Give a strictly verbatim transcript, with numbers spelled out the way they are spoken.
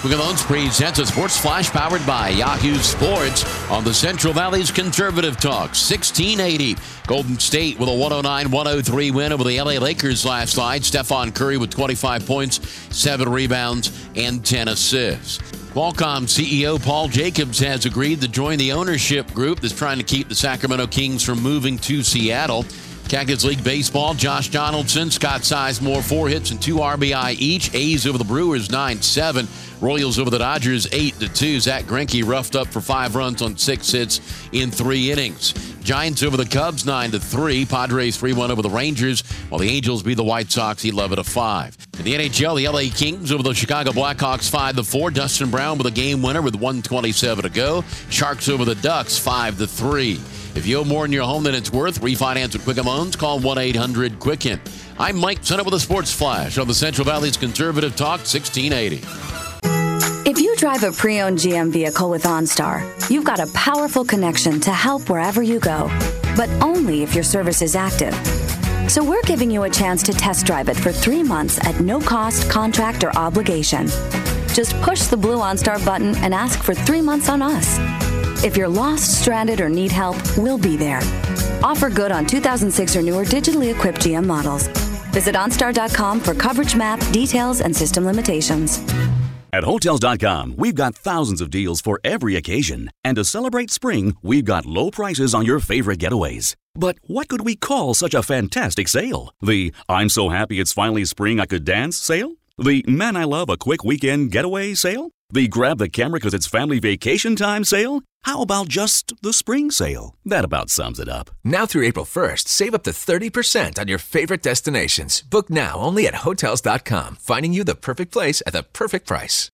Quicken Loans presents a sports flash powered by Yahoo Sports on the Central Valley's Conservative Talk. sixteen eighty. Golden State with a one oh nine one oh three win over the L A Lakers last night. Stephon Curry with twenty-five points, seven rebounds, and ten assists. Qualcomm C E O Paul Jacobs has agreed to join the ownership group that's trying to keep the Sacramento Kings from moving to Seattle. Cactus League Baseball, Josh Donaldson, Scott Sizemore, four hits and two R B I each. A's over the Brewers, nine seven. Royals over the Dodgers, eight to two. Zach Greinke roughed up for five runs on six hits in three innings. Giants over the Cubs, nine to three. Padres three one over the Rangers, while the Angels beat the White Sox eleven to five. In the N H L, the L A Kings over the Chicago Blackhawks, five to four. Dustin Brown with a game winner with one twenty-seven to go. Sharks over the Ducks, five to three. If you owe more in your home than it's worth, refinance with Quicken Loans. Call one eight hundred quicken. I'm Mike Senna with a Sports Flash on the Central Valley's Conservative Talk, sixteen eighty. If you drive a pre-owned G M vehicle with OnStar, you've got a powerful connection to help wherever you go, but only if your service is active. So we're giving you a chance to test drive it for three months at no cost, contract, or obligation. Just push the blue OnStar button and ask for three months on us. If you're lost, stranded, or need help, we'll be there. Offer good on two thousand six or newer digitally equipped G M models. Visit OnStar dot com for coverage map, details, and system limitations. At Hotels dot com, we've got thousands of deals for every occasion. And to celebrate spring, we've got low prices on your favorite getaways. But what could we call such a fantastic sale? The I'm so happy it's finally spring I could dance sale? The man I love a quick weekend getaway sale? The grab the camera because it's family vacation time sale? How about just the spring sale? That about sums it up. Now through April first, save up to thirty percent on your favorite destinations. Book now only at Hotels dot com, finding you the perfect place at the perfect price.